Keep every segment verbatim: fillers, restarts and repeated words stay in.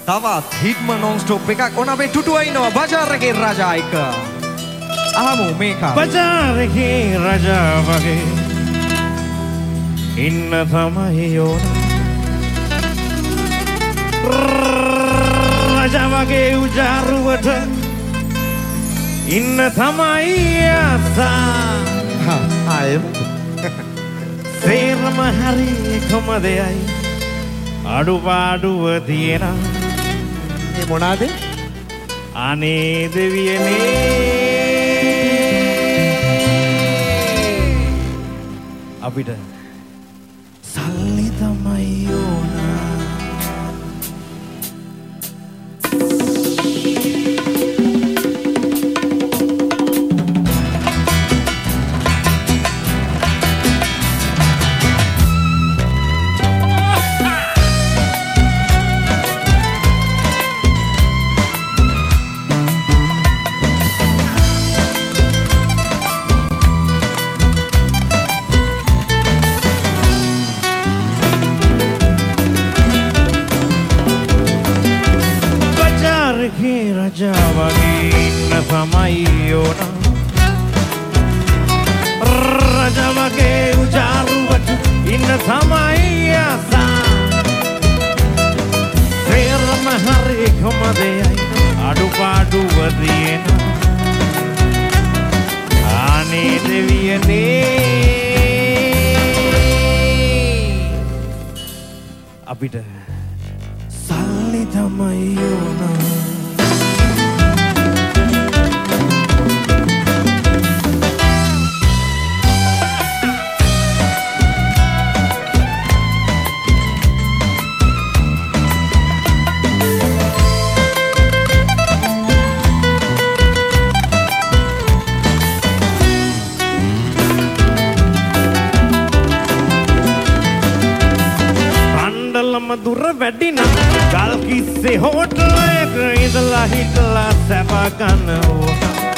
තවත් හිට්ම non stop එකක් ඔන්න අපේ ටුටුවා ඉනවා බජාර් එකේ රජා එක. අහමු මේක. බජාර් එකේ රජා වගේ ඉන්න තමයි ඕන. රජා වගේ උජාරුවට ඉන්න තමයි ආසා. හා ආයෙම සේරම හරි එකම දෙයයි අඩුපාඩුව තියෙන. ඒ මොනවාද? අනේ දෙවියනේ අපිට සල්ලි තමයි ඕන. රජා වගේ ඉන්න තමයි ඕන. රජා වගේ උජාරුවට ඉන්න තමයි ආසා. සේරම හරි එකම දෙයයි අඩුපාඩුව තියෙන. අනේ දෙවියනේ අපිට සල්ලි තමයි ඕන. දුර වැඩිනම් ගල් කිස්සේ හෝටල් එක ඉඳලා හිටලා සැප ගන්න ඕන.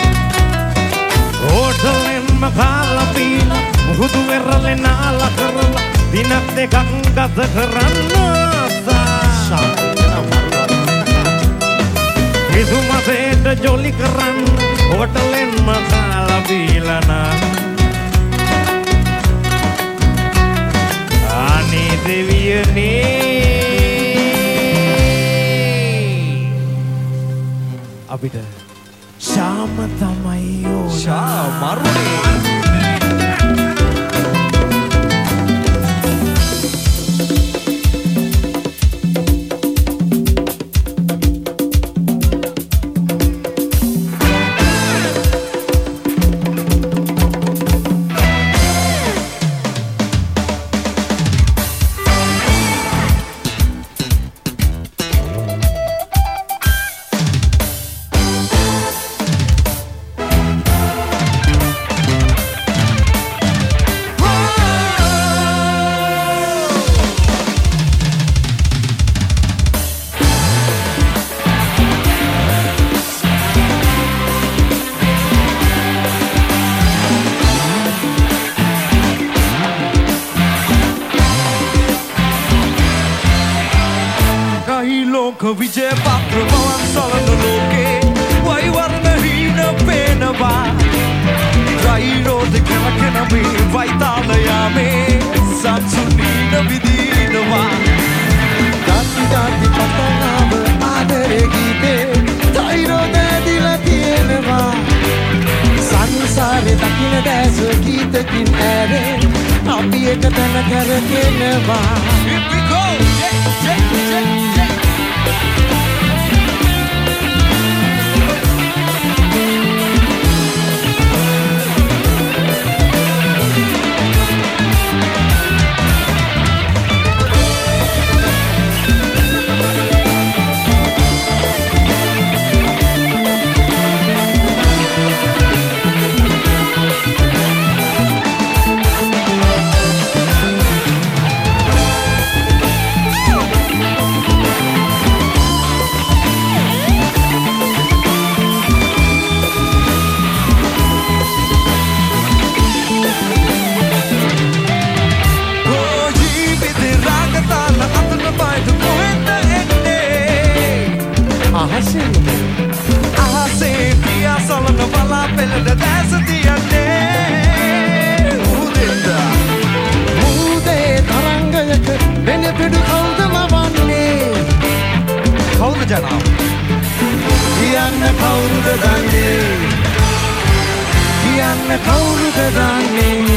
හෝටලෙන්ම කාලා පීලා මුහුදු වෙරළේ නාලා කරලා දිනක් දෙකක් ගත කරන්න ආසා. කිසුමසේට ජොලි කරන්න හෝටලෙන්ම කාලා පීලා නා. අනේ දෙවියනේ අපිට ශාම තමයි ඕන. ශා මරුනේ විජය පත්‍ර පවන් සලන ලෝකේ වයිවර්ණ හීන පේනවා. රයිරෝධ කැමකෙන මේ වයිතාලයාමේ සංසුනීන විදීනවා. ගති ගති පතනාව ආදරේ ගීතේ රයිරෝධ ඇදිලා තියෙනවා. සංසාරේ දකින්න දැස ගීතකින් ඇරේ අපි එක තැන කරගෙනවා. Here we go! Yeah, yeah, yeah, yeah. Oh කුමන දැස තියන්නේ උදෙන්ද මුදේ තරංගයක වෙන පිඩු කවුද මවන්නේ කවුද ජනාබ කියන්න කවුරුද දන්නේ කියන්න කවුරුද දන්නේ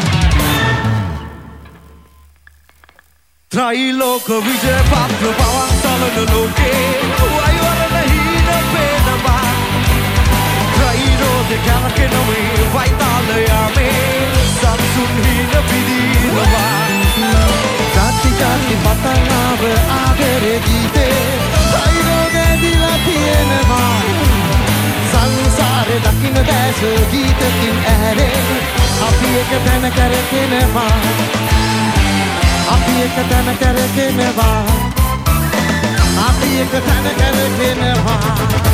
ත්‍රයිලෝක විජය පත්‍ර පවන් සලන ලෝකේ වයවරණ හීන පේනවා ත්‍රයිරෝධ කැරකෙනවේ වයිතාලයාමේ සම්සුන් හීන පිදීනවා ජාති ජාති පතනාව ආදරේ ගීතේ ත්‍රයිරෝධ ඇදිලා තියෙනවා සංසාරේ දකින්න දැස ගීතකින් ඇරේ අපි එක තැන කරකිනවා අපි එක තැන කරකිනවා අපි එක තැන කරකිනවා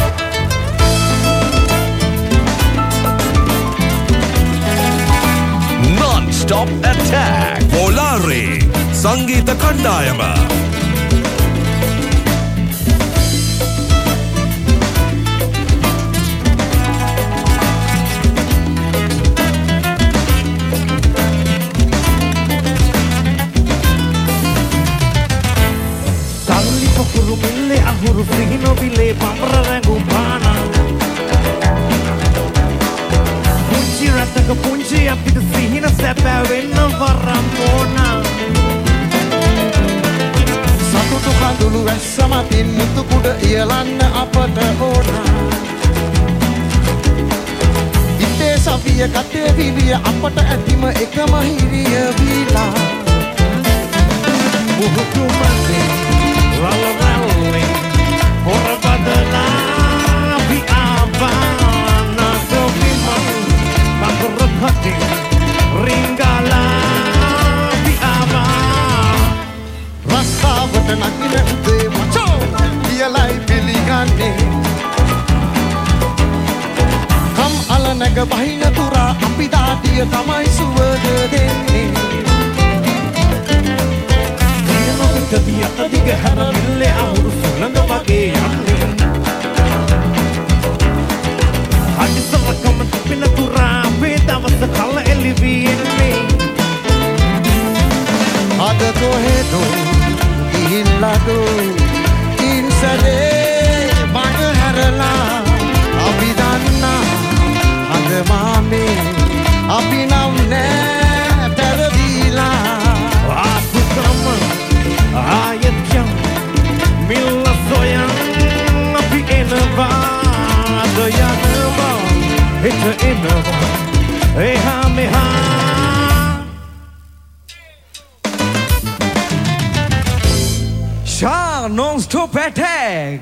Non-stop attack Volare සංගීත කණ්ඩායම Ahuru frihino bile pamra rangum bana Punchi rataka punchi apita frihina sepa wenna varamona සතුටු කඳුළු වැස්ස මතින් මුතු කුඩ ඉයලන්න අපට ඕන ඉතේ සවිය කටේ විවිය අපට ඇතිම එකම හිරිය වීලා Muhutu mande Ralla ralli Ora badala Vi avana Doki man Bakura pati Ringala Vi ava රස්සාවට නගින උදේ මචෝ කියලයි පිළිගන්නේ කම් අල නැග බහින තුරා අපි දාටිය තමයි සුවද දෙන්නේ Dia adiga haramille ahuru sulanga wage yanne Hadisala kam tipina tura vedavasa kala elivi enne අද කොහෙදෝ ගිහිල්ලාදෝ ඉන්සලේ මග හැරලා අපි දන්නා අද මාමේ අපි නම් නෑ පෙරදීලා Asukam ayatjam milla soyan api enava doyanava eta enava eha meha Shah non-stop attack